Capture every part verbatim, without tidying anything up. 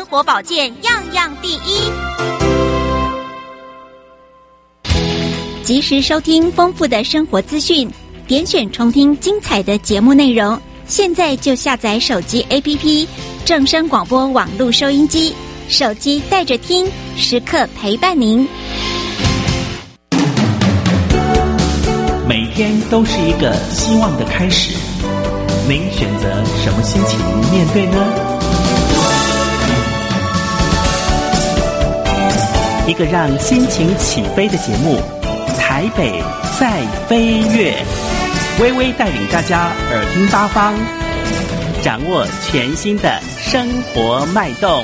活保健样样第一。及时收听丰富的生活资讯，点选重听精彩的节目内容。现在就下载手机 A P P 正声广播网络收音机，手机带着听，时刻陪伴您。 每天都是一个希望的开始，您选择什么心情面对呢？一个让心情起飞的节目，台北在飞跃，微微带领大家耳听八方，掌握全新的生活脉动。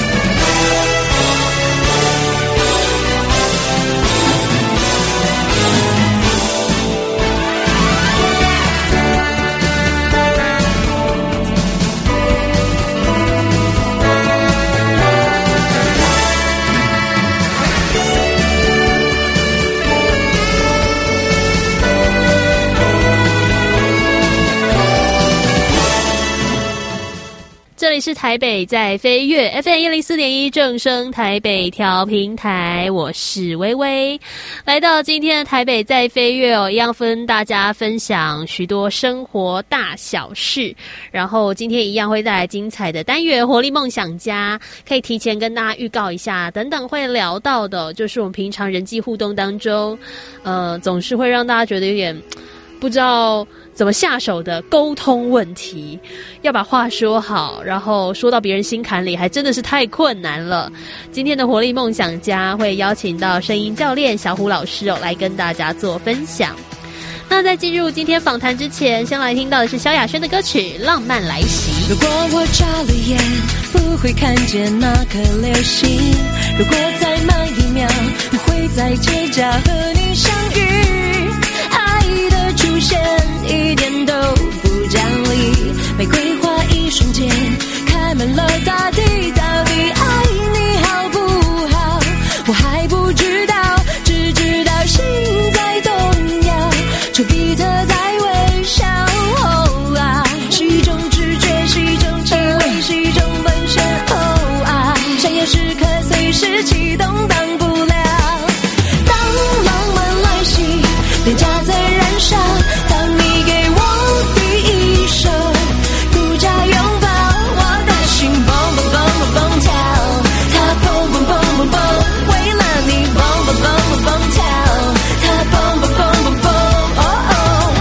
这里是台北在飞跃 F M 一零四点一正声台北调频台，我是微微。来到今天的台北在飞跃哦，一样分大家分享许多生活大小事，然后今天一样会带来精彩的单元活力梦想家，可以提前跟大家预告一下，等等会聊到的就是我们平常人际互动当中呃，总是会让大家觉得有点不知道怎么下手的沟通问题，要把话说好，然后说到别人心坎里，还真的是太困难了。今天的活力梦想家会邀请到声音教练小虎老师哦，来跟大家做分享。那在进入今天访谈之前，先来听到的是萧亚轩的歌曲《浪漫来袭》。 如果我眨了眼，不会看见那颗流星。如果再慢一秒，不会在街角和你相遇。爱的出现一点都不讲理，玫瑰花一瞬间开满了大地。到底爱你好不好，我还不知道，只知道心在动摇，丘比特在微笑。哦啊，是一种直觉，是一种气味，是一种本身。哦啊，闪耀时刻随时启动，挡不了。当浪漫来袭，脸颊在燃烧，当你给我第一手独家拥抱，我的心蹦蹦蹦蹦蹦跳，它蹦蹦蹦蹦蹦，为了你蹦蹦蹦蹦蹦跳，它蹦蹦蹦蹦蹦。哦哦，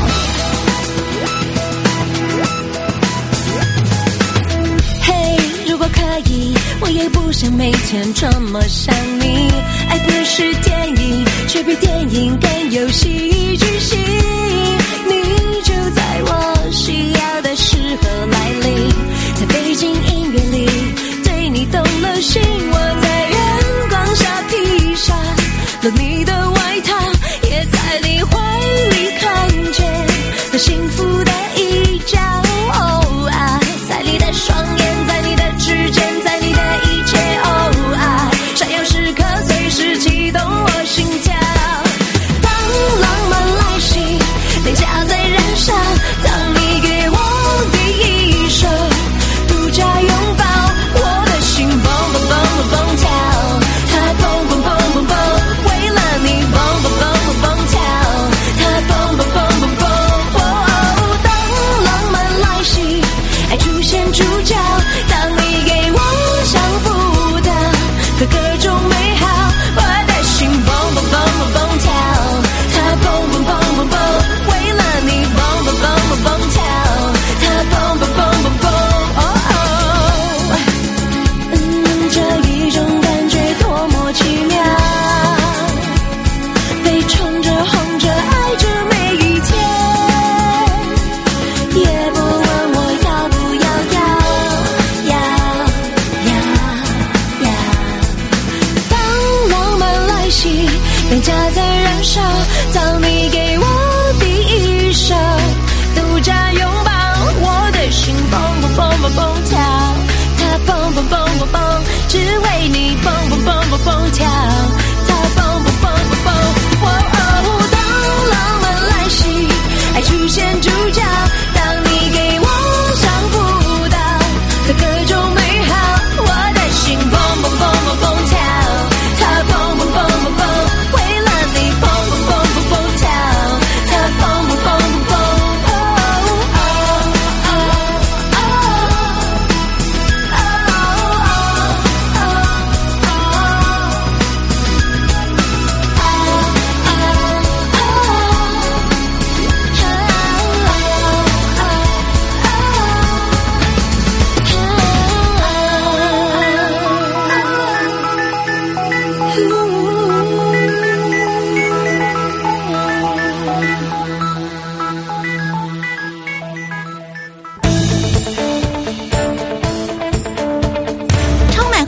嘿，如果可以，我也不想每天这么想你。爱不是电影，却比电影更有戏剧性。你就在我需要的时候来临，在背景音乐里对你动了心。我在月光下披上了你的外套，也在你怀里看见了幸福的一角。哦啊，在你的双眼，在你的指尖，在你的一切。哦啊，闪耀时刻随时启动我心跳。当浪漫来袭，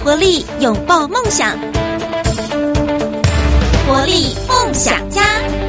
活力，拥抱梦想。活力梦想家。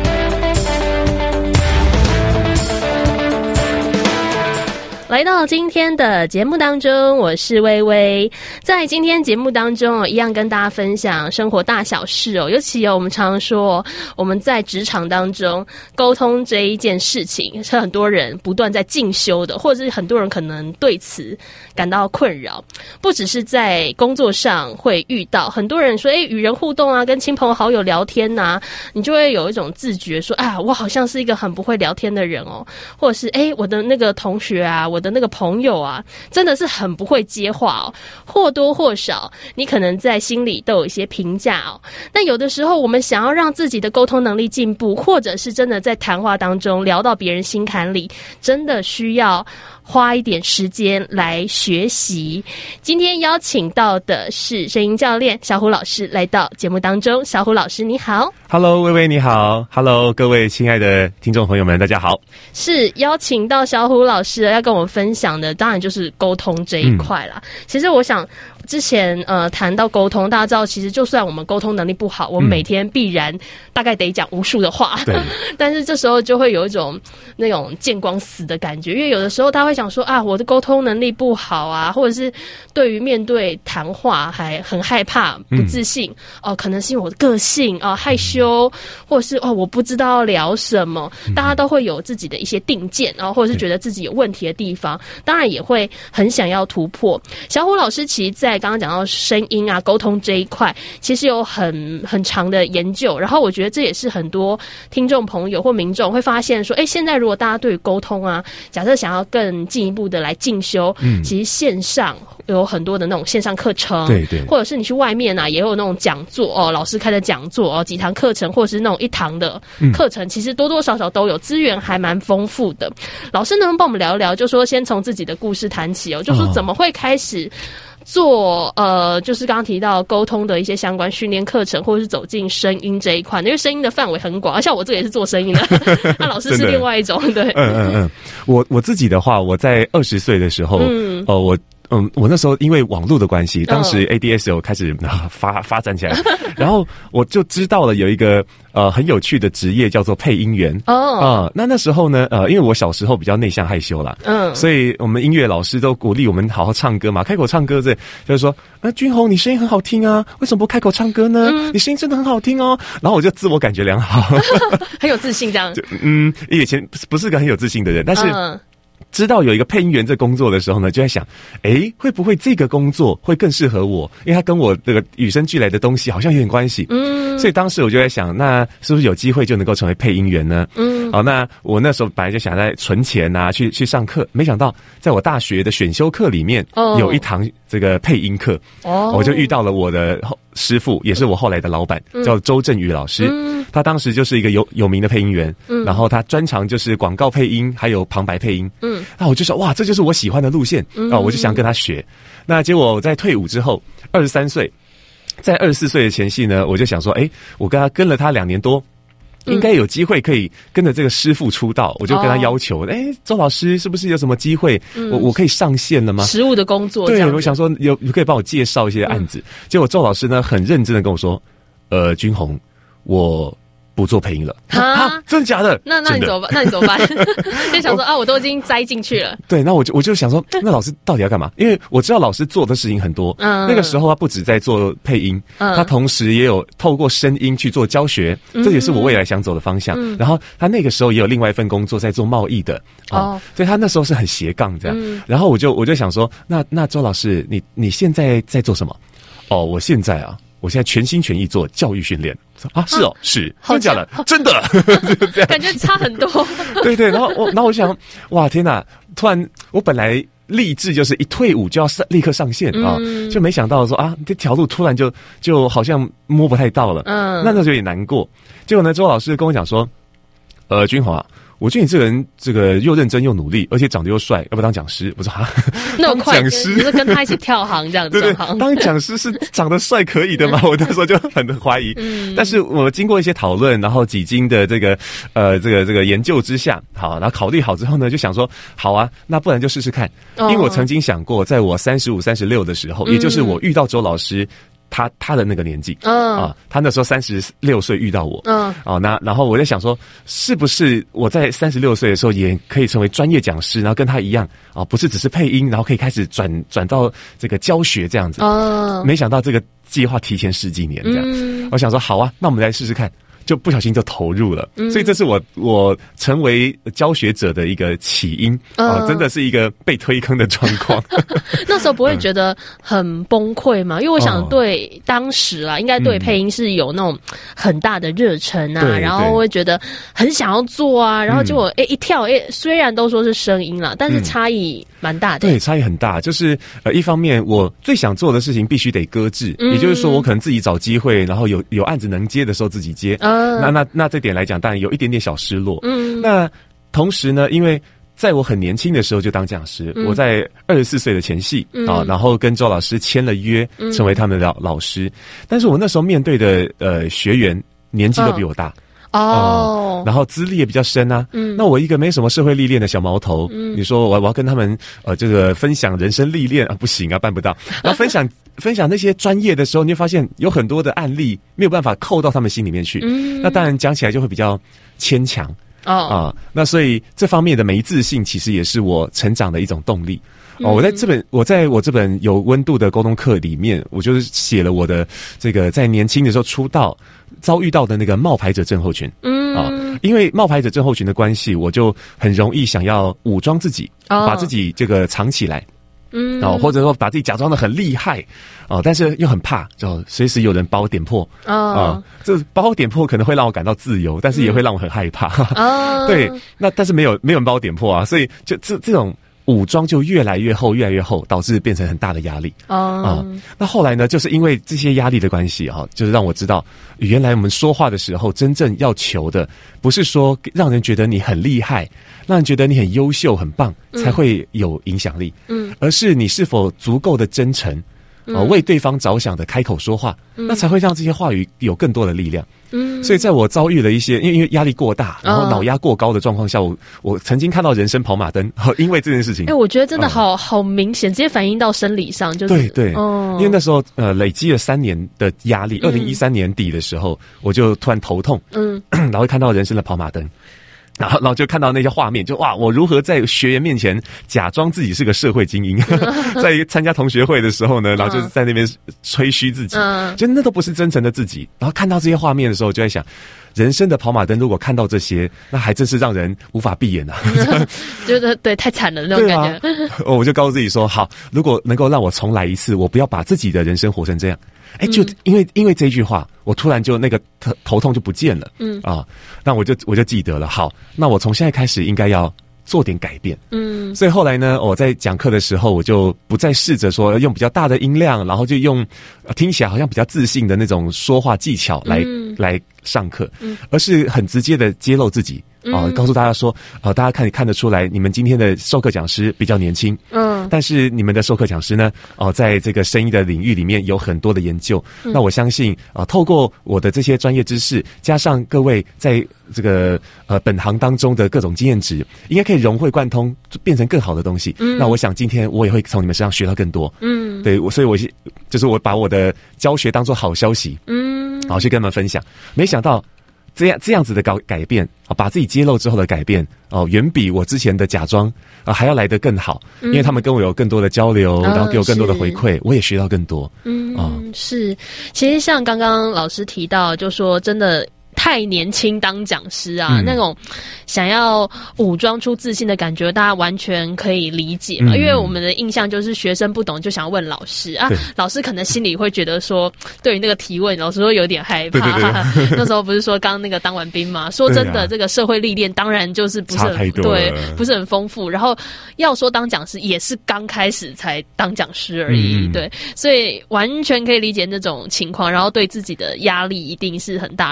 来到今天的节目当中，我是薇薇。在今天节目当中哦，一样跟大家分享生活大小事哦，尤其哦，我们常常说我们在职场当中沟通这一件事情，是很多人不断在进修的，或者是很多人可能对此感到困扰。不只是在工作上会遇到，很多人说，哎，与人互动啊，跟亲朋好友聊天啊，你就会有一种自觉说，啊，我好像是一个很不会聊天的人哦，或者是哎，我的那个同学啊，我的那个朋友啊，真的是很不会接话哦，或多或少你可能在心里都有一些评价哦。但有的时候我们想要让自己的沟通能力进步，或者是真的在谈话当中聊到别人心坎里，真的需要花一点时间来学习。今天邀请到的是声音教练小虎老师来到节目当中。小虎老师你好。 Hello 薇薇你好。 Hello 各位亲爱的听众朋友们大家好。 是邀请到小虎老师要跟我们分享的当然就是沟通这一块啦、嗯、其实我想之前呃谈到沟通，大家知道其实就算我们沟通能力不好，我们每天必然大概得讲无数的话、嗯、但是这时候就会有一种那种见光死的感觉，因为有的时候他会想说啊，我的沟通能力不好啊，或者是对于面对谈话还很害怕不自信、嗯、哦，可能是因为我的个性啊、呃、害羞，或者是哦我不知道要聊什么、嗯、大家都会有自己的一些定见，然后或者是觉得自己有问题的地方，当然也会很想要突破。小虎老师其实在刚刚讲到声音啊沟通这一块其实有很很长的研究，然后我觉得这也是很多听众朋友或民众会发现说，哎，现在如果大家对于沟通啊假设想要更进一步的来进修、嗯、其实线上有很多的那种线上课程，对对，或者是你去外面啊也有那种讲座哦，老师开的讲座哦，几堂课程或者是那种一堂的课程、嗯、其实多多少少都有，资源还蛮丰富的。老师能不能帮我们聊一聊，就说先从自己的故事谈起哦，就说怎么会开始做呃，就是刚刚提到沟通的一些相关训练课程，或者是走进声音这一块，因为声音的范围很广，像我这个也是做声音的，那老师是另外一种，对， 嗯嗯嗯，我我自己的话，我在二十岁的时候，嗯，哦、呃，我。嗯，我那时候因为网络的关系，当时 A D S L 开始、呃、发发展起来，然后我就知道了有一个呃很有趣的职业叫做配音员哦。啊、呃，那那时候呢，呃，因为我小时候比较内向害羞啦，嗯，所以我们音乐老师都鼓励我们好好唱歌嘛，开口唱歌这就是说，啊，君宏你声音很好听啊，为什么不开口唱歌呢？嗯、你声音真的很好听哦。然后我就自我感觉良好， 很有自信这样。 嗯，以前不是个很有自信的人，但是。嗯知道有一个配音员这工作的时候呢，就在想，诶，会不会这个工作会更适合我？因为它跟我这个与生俱来的东西好像有点关系。嗯，所以当时我就在想，那是不是有机会就能够成为配音员呢？嗯，好，那我那时候本来就想在存钱啊，去去上课，没想到在我大学的选修课里面、哦、有一堂这个配音课，哦，我就遇到了我的师傅，也是我后来的老板，嗯、叫周振宇老师。嗯，他当时就是一个有有名的配音员，嗯，然后他专长就是广告配音，还有旁白配音。嗯，那我就说哇，这就是我喜欢的路线，嗯、啊，我就想跟他学。那结果我在退伍之后，二十三岁，在二十四岁的前夕呢，我就想说，哎，我跟他跟了他两年多。应该有机会可以跟着这个师傅出道，我就跟他要求，哎、哦，周老师是不是有什么机会，嗯、我我可以上线了吗？ 实务的工作， 对，我想说有可以帮我介绍一些案子。嗯、结果周老师呢很认真的跟我说，呃，君宏，我不做配音了。啊，真的假的？ 那那你怎么办？那你怎么办？就想说啊，我都已经栽进去了。 对，那我就我就想说，那老师到底要干嘛？因为我知道老师做的事情很多。嗯，那个时候他不止在做配音，嗯，他同时也有透过声音去做教学，嗯、这也是我未来想走的方向。嗯，然后他那个时候也有另外一份工作在做贸易的。哦，哦所以他那时候是很斜杠这样。嗯，然后我就我就想说，那那周老师，你你现在在做什么？哦，我现在啊。我现在全心全意做教育训练啊！是哦，啊、是真的假的？真的， 这样感觉差很多。 对对，然后我，然后我想，哇，天哪！突然，我本来立志就是一退伍就要上立刻上线啊，嗯、就没想到说啊，这条路突然就就好像摸不太到了。嗯，那那就有点难过。结果呢，周老师跟我讲说，呃，君宏啊。 我觉得你这个人这个又认真又努力，而且长得又帅，要不当讲师？我说哈， 那么快讲师就是跟他一起跳行这样子， 对对，当讲师是长得帅可以的吗？我那时候就很怀疑。嗯，但是我经过一些讨论，然后几经的这个呃这个这个研究之下，好，然后考虑好之后呢，就想说，好啊，那不然就试试看。因为我曾经想过，在我三十五、三十六的时候，也就是我遇到周老师。他他的那个年纪，嗯啊，他那时候三十六岁遇到我，嗯啊，那然后我在想说，是不是我在三十六岁的时候也可以成为专业讲师，然后跟他一样啊，不是只是配音，然后可以开始转转到这个教学这样子。哦，没想到这个计划提前十几年这样，嗯，我想说好啊，那我们来试试看。就不小心就投入了，嗯，所以这是我我成为教学者的一个起因啊，呃，真的是一个被推坑的状况。 那时候不会觉得很崩溃吗？因为我想对当时啦，应该对配音是有那种很大的热忱啊，嗯，然后会觉得很想要做啊，然后结果哎，欸，一跳哎，欸，虽然都说是声音啦，但是差异蛮大的。 对，差异很大。就是呃，一方面我最想做的事情必须得搁置，嗯，也就是说我可能自己找机会，然后有有案子能接的时候自己接。嗯那那那这点来讲，当然有一点点小失落。嗯，那同时呢，因为在我很年轻的时候就当讲师，嗯，我在二十四岁的前夕，嗯，啊，然后跟周老师签了约，嗯，成为他们的老老师。但是我那时候面对的呃学员年纪都比我大。哦，哦，然后资历也比较深啊。嗯，那我一个没什么社会历练的小毛头，嗯，你说我我要跟他们呃这个分享人生历练啊，不行啊，办不到。然后分享分享那些专业的时候，你会发现有很多的案例没有办法扣到他们心里面去。嗯，那当然讲起来就会比较牵强。哦啊，那所以这方面的没自信，其实也是我成长的一种动力。哦，我在这本我在我这本有温度的沟通课里面，我就是写了我的这个在年轻的时候出道遭遇到的那个冒牌者症候群。嗯啊，因为冒牌者症候群的关系，我就很容易想要武装自己，哦，把自己这个藏起来。嗯，哦，或者说把自己假装得很厉害，哦，但是又很怕，就随时有人把我点破。哦，啊，这把我点破可能会让我感到自由，但是也会让我很害怕。哦，对，那但是没有没有人把我点破啊，所以就这这种武装就越来越厚，越来越厚，导致变成很大的压力。哦，啊，那后来呢，就是因为这些压力的关系啊，就是让我知道，原来我们说话的时候，真正要求的不是说让人觉得你很厉害，让人觉得你很优秀、很棒，才会有影响力。嗯，而是你是否足够的真诚，啊，为对方着想的开口说话，嗯，那才会让这些话语有更多的力量。嗯，所以在我遭遇了一些因为因为压力过大，然后脑压过高的状况下，我我曾经看到人生跑马灯，因为这件事情。 哎，我觉得真的好、嗯、好明显，直接反映到生理上，就是对对，哦，因为那时候呃累积了三年的压力，二零一三年底的时候，我就突然头痛，嗯，然后看到人生的跑马灯。然后，然后就看到那些画面，就哇！我如何在学员面前假装自己是个社会精英，在参加同学会的时候呢，然后就是在那边吹嘘自己，嗯，就那都不是真诚的自己。然后看到这些画面的时候，就在想，人生的跑马灯，如果看到这些，那还真是让人无法闭眼啊！ 觉得对，太惨了那种感觉。 啊，我就告诉自己说，好，如果能够让我重来一次，我不要把自己的人生活成这样。哎，就因为因为这句话，我突然就那个头头痛就不见了，嗯啊，那我就我就记得了。好，那我从现在开始应该要做点改变，嗯。所以后来呢，我在讲课的时候，我就不再试着说用比较大的音量，然后就用听起来好像比较自信的那种说话技巧来、嗯、来上课，嗯，而是很直接的揭露自己。啊，告诉大家说，啊，大家看看得出来，你们今天的授课讲师比较年轻，嗯，但是你们的授课讲师呢，哦，在这个声音的领域里面有很多的研究。嗯，那我相信啊，透过我的这些专业知识，加上各位在这个呃本行当中的各种经验值，应该可以融会贯通，变成更好的东西。嗯，那我想今天我也会从你们身上学到更多。嗯，对，所以我就是我把我的教学当作好消息，嗯，然后去跟他们分享。没想到。这样这样子的改改变啊，把自己揭露之后的改变哦，远比我之前的假装啊还要来得更好，嗯，因为他们跟我有更多的交流，哦，然后给我更多的回馈，我也学到更多。嗯，哦， 是，其实像刚刚老师提到，就说真的。太年轻当讲师啊，嗯，那种想要武装出自信的感觉，大家完全可以理解嘛。嗯，因为我们的印象就是学生不懂就想问老师啊，老师可能心里会觉得说，对于那个提问，老师会有点害怕。对对对那时候不是说刚那个当完兵嘛，说真的，啊，这个社会历练当然就是不是很对，不是很丰富。然后要说当讲师，也是刚开始才当讲师而已，嗯，对，所以完全可以理解那种情况，然后对自己的压力一定是很大。然后我感觉。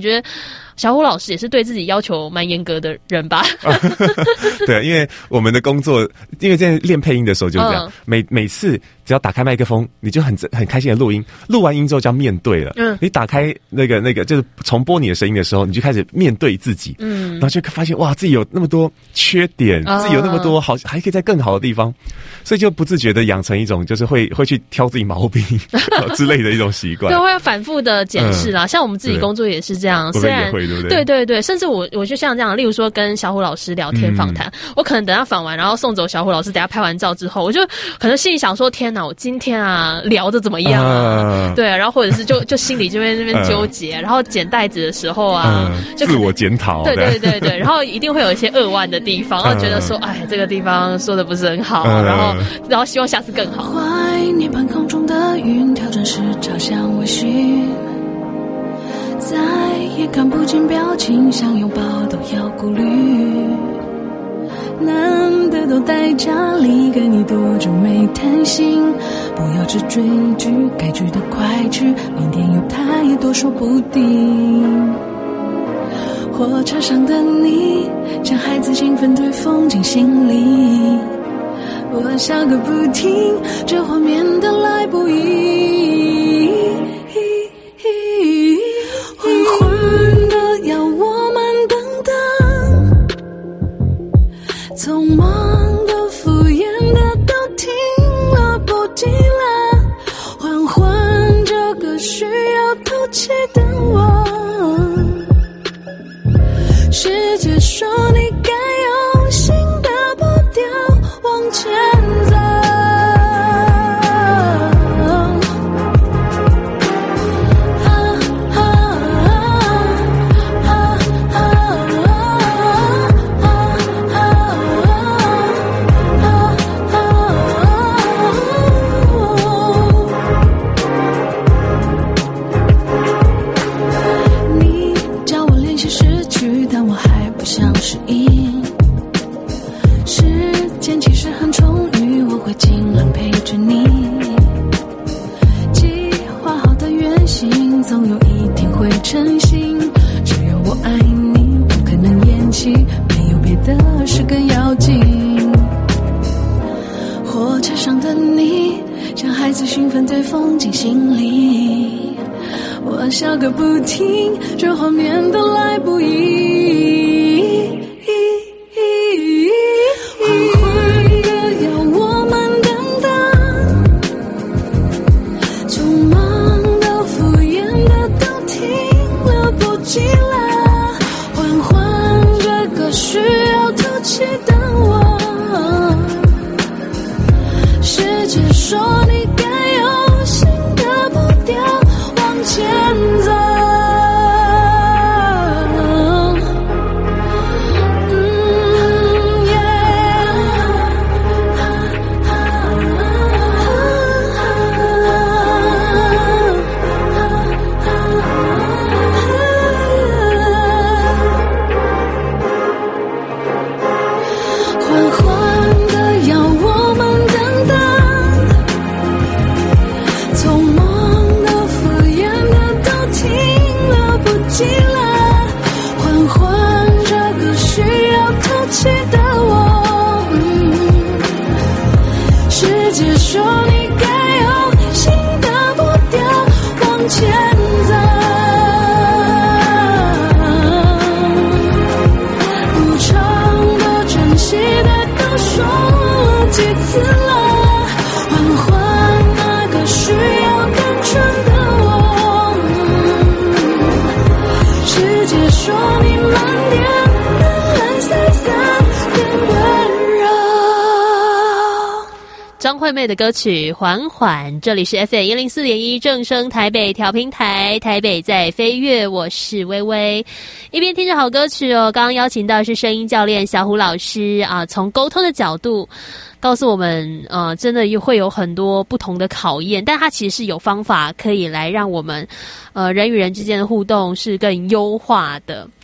觉得小虎老师也是对自己要求蛮严格的人吧？ 对，因为我们的工作，因为在练配音的时候就这样，嗯、每每次只要打开麦克风，你就很很开心的录音，录完音之后就要面对了。嗯，你打开那个那个就是重播你的声音的时候，你就开始面对自己，嗯，然后就发现哇，自己有那么多缺点，嗯、自己有那么多好，还可以在更好的地方，所以就不自觉的养成一种就是会会去挑自己毛病之类的一种习惯。 对，会反复的检视啦。嗯、像我们自己工作也是这样，虽然会对不对？ 对对对，甚至我我就像这样，例如说跟小虎老师聊天访谈，嗯、我可能等他访完，然后送走小虎老师，等他拍完照之后，我就可能心里想说：天哪，我今天啊聊的怎么样啊？啊对啊，然后或者是就就心里就在那边纠结，嗯、然后剪带子的时候啊，嗯、就自我检讨， 对对对对，然后一定会有一些扼腕的地方，然后觉得说，哎，这个地方说的不是很好，嗯、然后然后希望下次更好。 怀念半空中的云，调整时朝向微醺。再也看不见表情，想拥抱都要顾虑。难得都待家里，跟你多久没谈心？不要只追剧，该去的快去，明天有太多说不定。火车上的你，像孩子兴奋对风景心里，我笑个不停，这画面的来不及。缓缓的要我们等等，匆忙的敷衍的都停了不提了，缓缓这个需要透气的我，世界说你该用新的步调往前走。笑个不停，这画面都来不及。缓缓的要我们等等，匆忙的敷衍的都停了不及了，缓缓这个需要透气的我，世界说你该有新的步调往前走。 张惠妹的歌曲《缓缓》，这里是 F M 一零四点一正声台北调频台，台北在飞跃，我是微微。一边听着好歌曲哦，刚刚邀请到是声音教练小虎老师啊，从沟通的角度告诉我们，呃，真的会有很多不同的考验，但它其实是有方法可以来让我们，呃，人与人之间的互动是更优化的。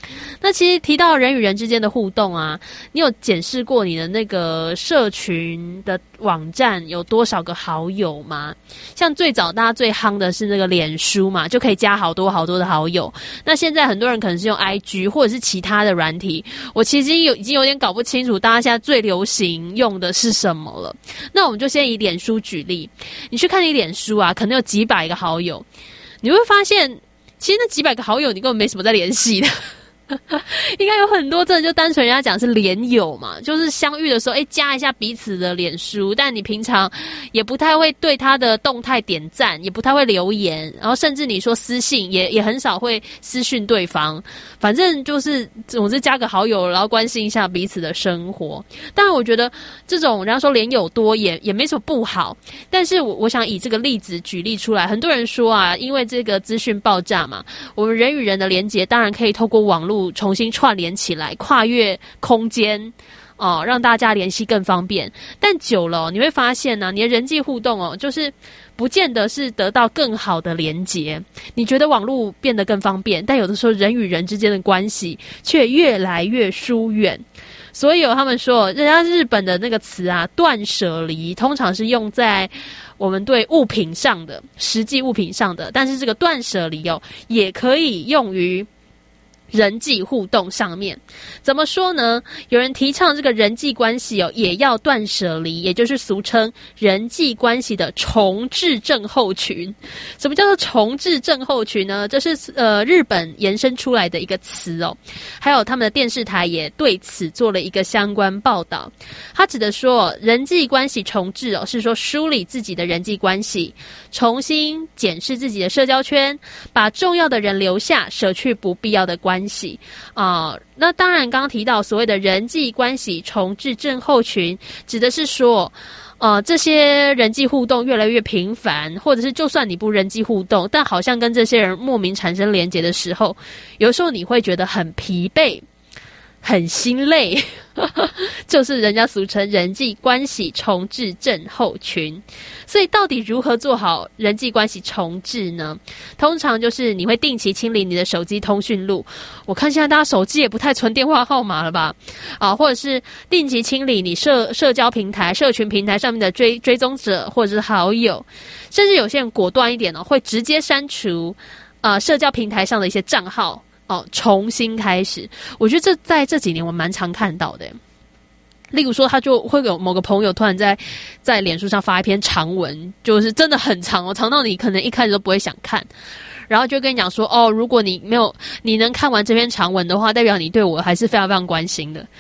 那其实提到人与人之间的互动啊，你有检视过你的那个社群的网站有多少个好友吗？像最早大家最夯的是那个脸书嘛，就可以加好多好多的好友。那现在很多人可能是用 I G 或者是其他的软体，我其实有已经有点搞不清楚大家现在最流行用的是什么了。那我们就先以脸书举例，你去看你脸书啊，可能有几百个好友，你会发现其实那几百个好友你根本没什么在联系的。应该有很多真的就单纯人家讲是连友嘛，就是相遇的时候诶加一下彼此的脸书，但你平常也不太会对他的动态点赞，也不太会留言，然后甚至你说私信也也很少会私讯对方，反正就是总之加个好友然后关心一下彼此的生活。当然我觉得这种人家说连友多也也没什么不好，但是我我想以这个例子举例出来。很多人说啊，因为这个资讯爆炸嘛，我们人与人的连结当然可以透过网络重新串联起来，跨越空间哦，让大家联系更方便。但久了、哦、你会发现呢、啊，你的人际互动哦，就是不见得是得到更好的连结。你觉得网络变得更方便，但有的时候人与人之间的关系却越来越疏远。所以有他们说，人家日本的那个词啊，断舍离，通常是用在我们对物品上的，实际物品上的，但是这个断舍离哦，也可以用于人际互动上面。怎么说呢？有人提倡这个人际关系哦，也要断舍离，也就是俗称人际关系的重置症候群。什么叫做重置症候群呢？这是呃日本延伸出来的一个词哦，还有他们的电视台也对此做了一个相关报道。他指的说，人际关系重置哦，是说梳理自己的人际关系，重新检视自己的社交圈，把重要的人留下，舍去不必要的关系。关系啊、呃，那当然，刚刚提到所谓的人际关系重置症候群，指的是说，呃，这些人际互动越来越频繁，或者是就算你不人际互动，但好像跟这些人莫名产生连结的时候，有时候你会觉得很疲惫、很心累，就是人家俗称人际关系重置症候群。所以到底如何做好人际关系重置呢？通常就是你会定期清理你的手机通讯录，我看现在大家手机也不太存电话号码了吧，啊，或者是定期清理你社社交平台、社群平台上面的追追踪者或者是好友，甚至有些人果断一点哦，会直接删除呃社交平台上的一些账号哦，重新开始。我觉得这在这几年我蛮常看到的。例如说，他就会有某个朋友突然在在脸书上发一篇长文，就是真的很长哦，长到你可能一开始都不会想看，然后就跟你讲说，哦，如果你没有你能看完这篇长文的话，代表你对我还是非常非常关心的。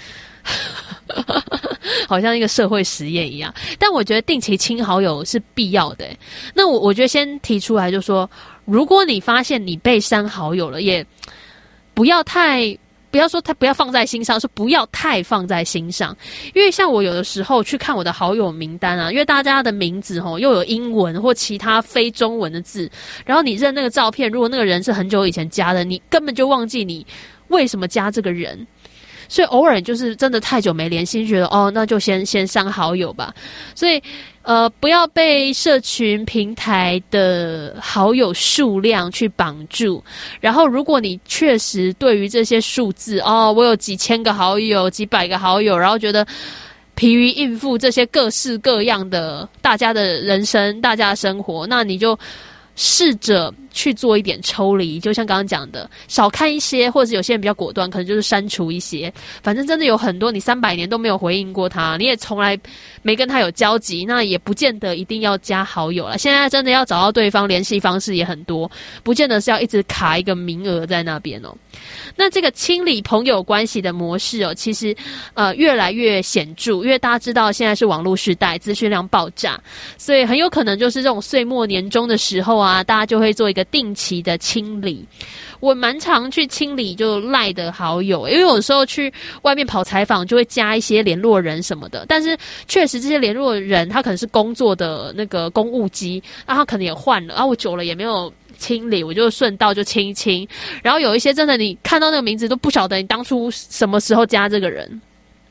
好像一个社会实验一样。但我觉得定期清好友是必要的。那我我觉得先提出来就说，如果你发现你被删好友了，也不要太不要说他不要放在心上，是不要太放在心上。因为像我有的时候去看我的好友名单啊，因为大家的名字齁又有英文或其他非中文的字，然后你认那个照片，如果那个人是很久以前加的，你根本就忘记你为什么加这个人。所以偶尔就是真的太久没联系，觉得哦，那就先先删好友吧。所以呃，不要被社群平台的好友数量去绑住。然后，如果你确实对于这些数字哦，我有几千个好友、几百个好友，然后觉得疲于应付这些各式各样的大家的人生、大家的生活，那你就试着去做一点抽离，就像刚刚讲的，少看一些，或者有些人比较果断，可能就是删除一些。反正真的有很多你三百年都没有回应过他，你也从来没跟他有交集，那也不见得一定要加好友了。现在真的要找到对方联系方式也很多，不见得是要一直卡一个名额在那边哦。那这个清理朋友关系的模式哦，其实呃越来越显著，因为大家知道现在是网络时代，资讯量爆炸，所以很有可能就是这种岁末年终的时候啊，大家就会做一个定期的清理。我蛮常去清理就赖的好友，因为有时候去外面跑采访就会加一些联络人什么的，但是确实这些联络人他可能是工作的那个公务机，那他可能也换了，然后我久了也没有清理，我就顺道就清一清。然后有一些真的你看到那个名字都不晓得你当初什么时候加这个人，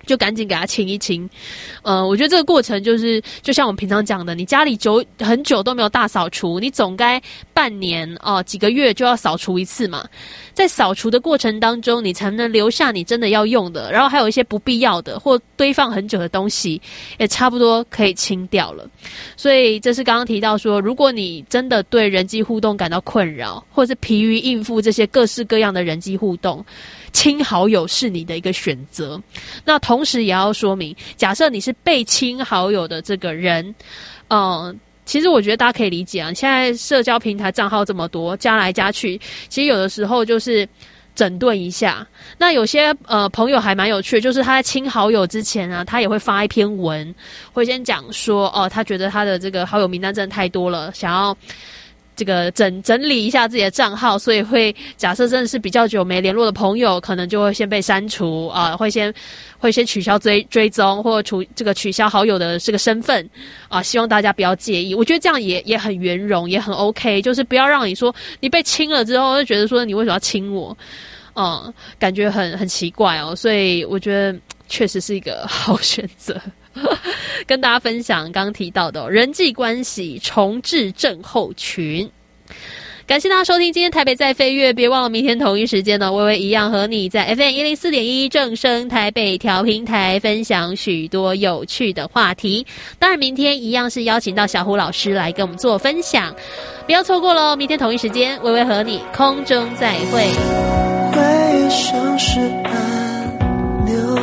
就赶紧给它清一清。呃，我觉得这个过程就是就像我们平常讲的，你家里久很久都没有大扫除，你总该半年哦、呃、几个月就要扫除一次嘛。在扫除的过程当中，你才能留下你真的要用的，然后还有一些不必要的或堆放很久的东西，也差不多可以清掉了。所以这是刚刚提到说，如果你真的对人际互动感到困扰，或是疲于应付这些各式各样的人际互动，亲好友是你的一个选择。那同时也要说明，假设你是被亲好友的这个人，呃其实我觉得大家可以理解啊，现在社交平台账号这么多，加来加去，其实有的时候就是整顿一下。那有些呃朋友还蛮有趣的，就是他在亲好友之前啊，他也会发一篇文，会先讲说哦，他觉得他的这个好友名单真的太多了，想要这个整整理一下自己的账号，所以会假设真的是比较久没联络的朋友，可能就会先被删除啊、呃，会先会先取消追追踪，或者取这个取消好友的这个身份啊、呃，希望大家不要介意。我觉得这样也也很圆融，也很 OK， 就是不要让你说你被亲了之后就觉得说你为什么要亲我，嗯，感觉很很奇怪哦。所以我觉得确实是一个好选择。跟大家分享刚刚提到的、哦、人际关系重置症候群。感谢大家收听今天台北在飞跃，别忘了明天同一时间呢，微微一样和你在 F M 一零四点一 正声台北调频台分享许多有趣的话题。当然明天一样是邀请到小胡老师来跟我们做分享，不要错过咯，明天同一时间微微和你空中再会。 回想是按钮，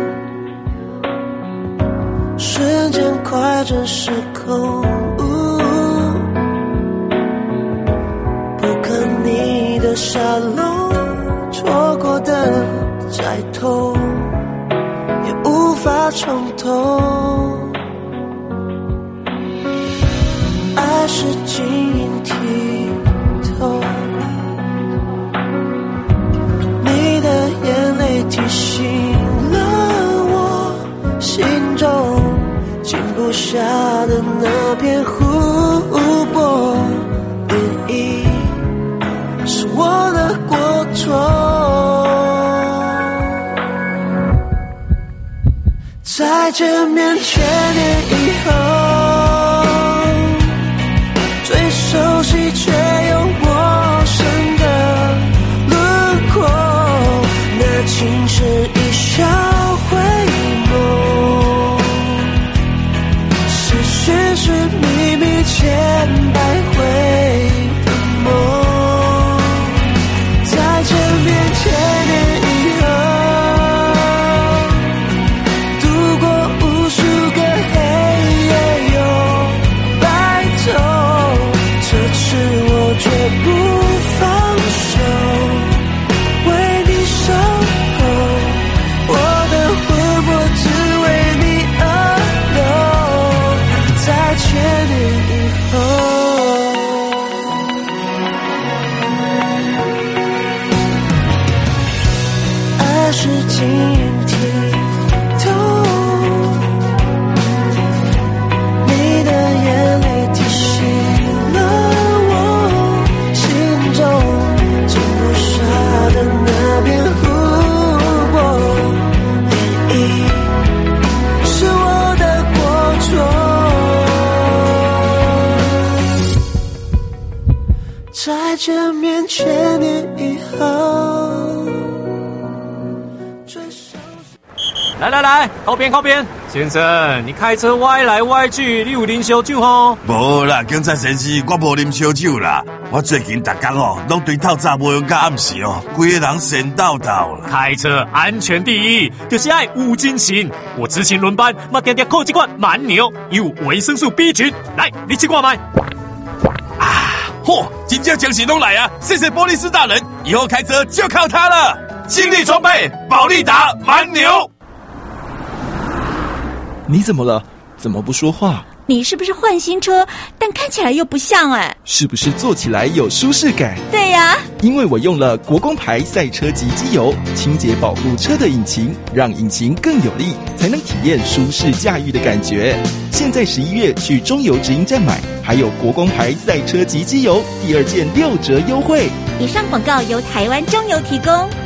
瞬间快转时空，不可逆的沙漏，错过的再痛也无法重头。爱是晶莹剔透，你的眼泪提醒了我心中静不下的那片湖泊，涟漪是我的过错。再见面千年以后，最熟悉却又陌生的轮廓，那情深一笑回眸，是寻是觅觅千百回的梦。再见面千年以后，度过无数个黑夜又白头，这次我绝不放手，为你守候，我的魂魄只为你而留。在千年以后，爱是晶莹剔透，你的眼泪提醒了我心中静不下的那片湖泊，涟漪是我的过错。再见面千年以后，最熟悉。 来来来，靠边靠边！先生，你开车歪来歪去，你有啉烧酒吼？ 无啦，警察先生，我无啉烧酒啦。我最近逐天哦，拢对透早无用到暗时哦，规个人神叨叨啦。 开车安全第一，就是爱有精神。我执勤轮班，嘛定定靠这罐蛮牛，有维生素 B 群。来，你去看麦。 啊，嚯，真正精神拢来啊！谢谢波利斯大人，以后开车就靠它了。精力充沛，保利达蛮牛。 你怎么了？怎么不说话？ 你是不是换新车？但看起来又不像哎。 是不是坐起来有舒适感？ 对呀， 因为我用了国光牌赛车级机油，清洁保护车的引擎，让引擎更有力，才能体验舒适驾驭的感觉。现在十一月去中油直营站买，还有国光牌赛车级机油第二件六折优惠。 以上广告由台湾中油提供。